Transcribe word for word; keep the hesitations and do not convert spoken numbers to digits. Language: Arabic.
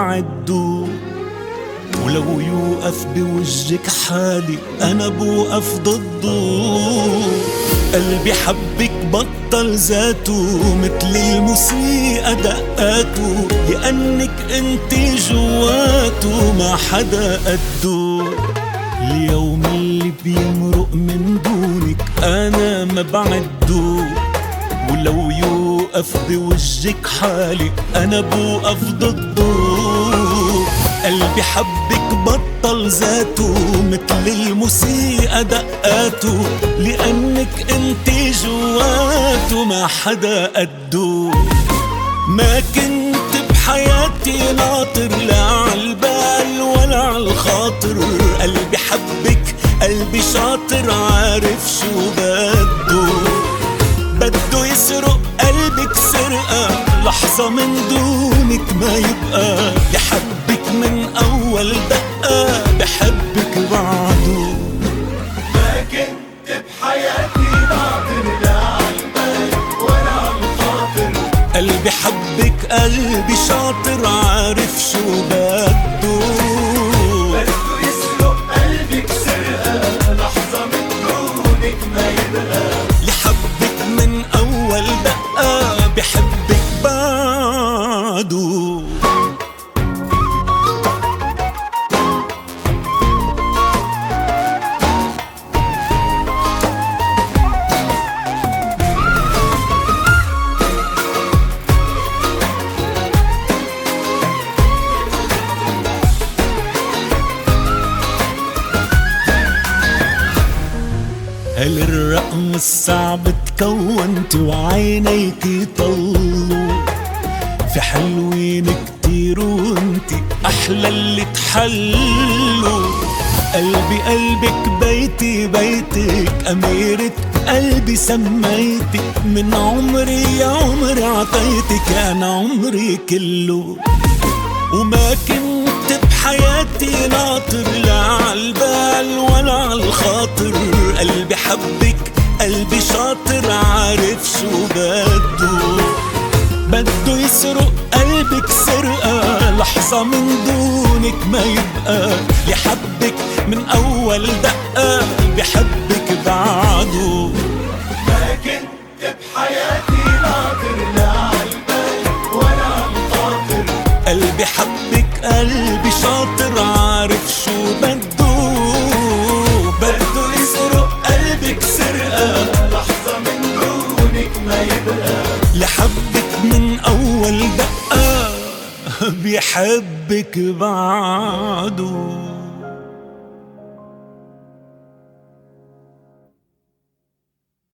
بعده، ولو يوقف بوجهك حالي أنا بوقف ضده. قلبي حبك بطل ذاته متل الموسيقى دقاته، لأنك انت جواته ما حدا قده. اليوم اللي بيمرق من دونك أنا ما بعده، ولو يوقف بوجهك حالي أنا بوقف ضده. قلبي حبك بطل ذاته متل الموسيقى دقاته، لأنك انت جواته ما حدا قده. ما كنت بحياتي ناطر لا عالبال ولا عالخاطر، قلبي حبك قلبي شاطر عارف شو بده. بده يسرق قلبك سرقة لحظة من دونك ما يبقى، يحبك من أول دقة بحبك بعده. ما كنت بحياتي ناطر لا عالبال ولا عالخاطر، قلبي حبك قلبي شاطر عارف شو بده. بده يسرق قلبك سرقة لحظة من دونك ما يبقى، يحبك من أول دقة بحبك بعده. هل الرقم الصعب تكونت وعينيك طلوا، في حلوين كتير وانتي أحلى اللي تحلوا. قلبي قلبك بيتي بيتك أميرة قلبي سميتك، من عمري يا عمري عطيتك أنا عمري كله. وما كنت بحياتي ناطر لا عالبال ولا عالخاطر، قلبي حبك قلبي شاطر عارف شو بده. بده يسرق قلبك سرقة لحظة من دونك ما يبقى، يحبك من أول دقة بحبك بعده. ما كنت بحياتي ناطر لا عالبال ولا عالخاطر، قلبي حبك قلبي شاطر عارف شو بده. بده يسرق قلبك سرقة لحظة من دونك ما يبقى، لحبك من أول دقة بيحبك بعده.